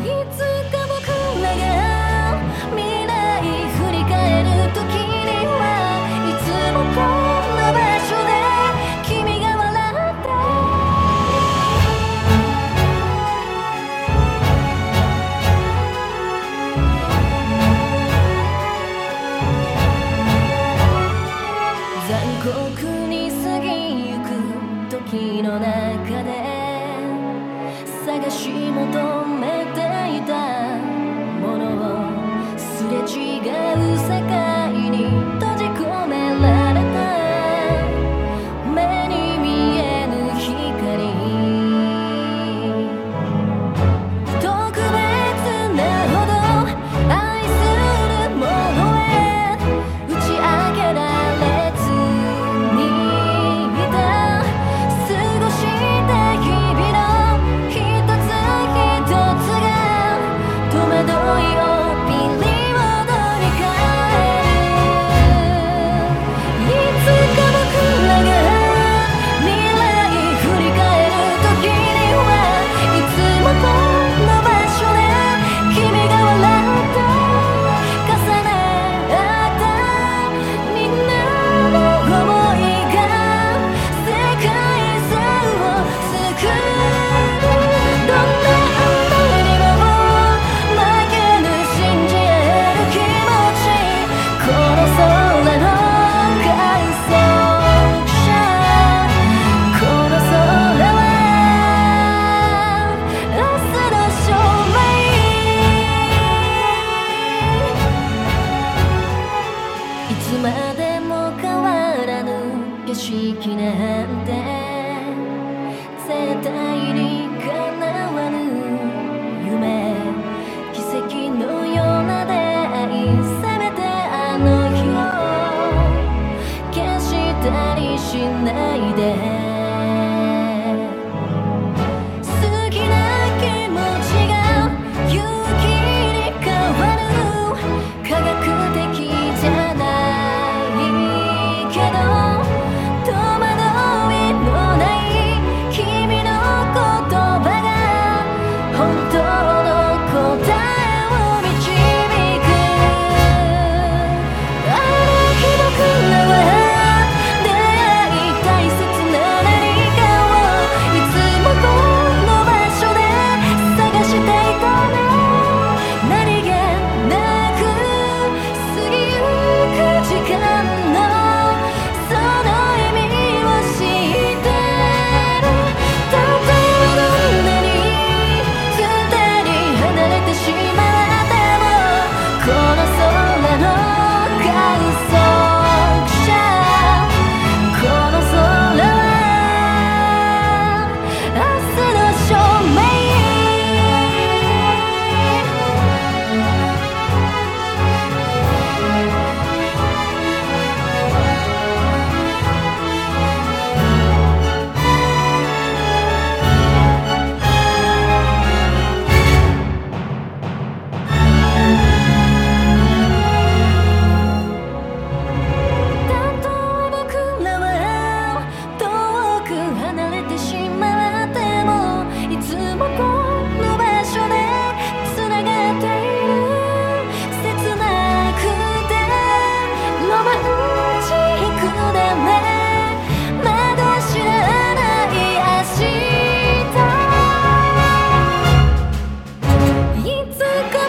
つか僕らが未来振り返る時にはいつもこんな場所で君が笑って残酷に過ぎゆく時の中で探し求めていたものをすれ違う世界に閉じ込められた目に見えぬ光特別なほど愛するものへ打ち明けられずにいた過ごした日々の一つ一つが戸惑いをピリオドに変えるいつか僕らが未来振り返る時にはいつもこの場所で君が笑って重ね合ったみんなの想いが世界中を救うどんな雨にも負けぬ信じ合える気持ちこの空の観測者この空は明日の証明いつまでも変わらぬ景色なんて絶対に叶わぬ夢奇跡のような出会いせめてあの日を消したりしないで好きな気持ちが勇気に変わる科学的じゃないけど戸惑いのない君の言葉が本当の答えを導くあの日僕らは出会い大切な何かをいつもこの場所で探していたね何気なく過ぎゆく時間のその意味を知ってるたとえどんなに二人離れてしまってもこの空の観測者この空は明日の証明たとえ僕らは遠く離れてしまってもいつもこの場所でつながっている切なくてロマンチックだねまだ知らない明日いつか